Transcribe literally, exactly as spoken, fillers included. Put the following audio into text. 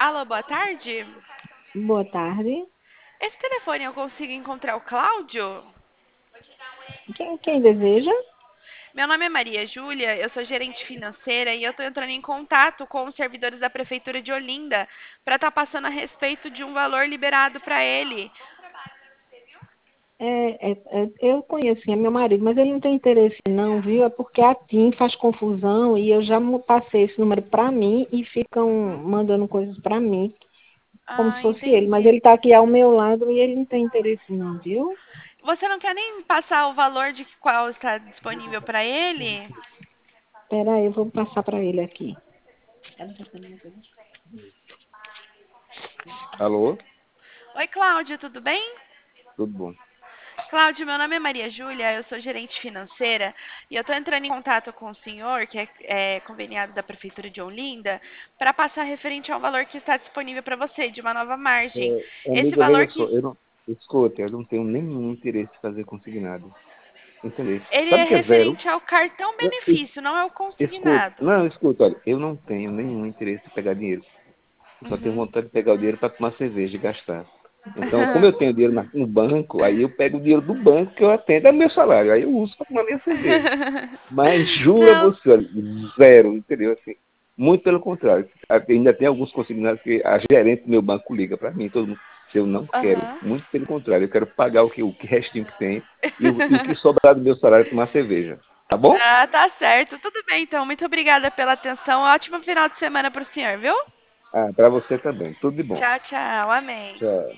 Alô, boa tarde. Boa tarde. Esse telefone eu consigo encontrar o Cláudio? Quem, quem deseja? Meu nome é Maria Júlia, eu sou gerente financeira e eu estou entrando em contato com os servidores da Prefeitura de Olinda para estar passando a respeito de um valor liberado para ele. É, é, é, eu conheço, sim, é meu marido, mas ele não tem interesse não, viu? É porque a TIM faz confusão e eu já mu- passei esse número para mim e ficam Uhum. mandando coisas para mim, como se Ah, fosse ele. Mas entendi. ele está aqui ao meu lado e ele não tem interesse não, viu? Você não quer nem passar o valor de qual está disponível para ele? Espera aí, eu vou passar para ele aqui. Alô? Oi, Cláudio, tudo bem? Tudo bom? Cláudio, meu nome é Maria Júlia, eu sou gerente financeira e eu estou entrando em contato com o senhor, que é, é conveniado da Prefeitura de Olinda, para passar referente ao valor que está disponível para você, de uma nova margem. É, Esse amiga, veja valor só, que eu não. Escuta, eu não tenho nenhum interesse em fazer consignado. Entendeu? ele Sabe é o que é zero? referente ao cartão Eu- es- benefício, não é o Escuta, consignado. não, escuta, olha, eu não tenho nenhum interesse em pegar dinheiro. Eu só tenho Uhum. vontade de pegar o dinheiro para tomar cerveja e gastar. Então, como eu tenho dinheiro na- no banco, aí eu pego o dinheiro do banco que eu atendo ao meu salário. Aí eu uso para tomar minha cerveja. Mas jura Não. você, olha, zero, entendeu? Assim, muito pelo contrário. Ainda tem alguns consignados que a gerente do meu banco liga para mim, todo mundo, se eu não quero. Aham. Muito pelo contrário, eu quero pagar o que o que restinho que tem e o, e o que sobrar do meu salário é tomar cerveja. Tá bom? Ah, tá certo. Tudo bem, então. Muito obrigada pela atenção. Ótimo final de semana para o senhor, viu? Ah, para você também. Tudo de bom. Tchau, tchau. Amém. Tchau.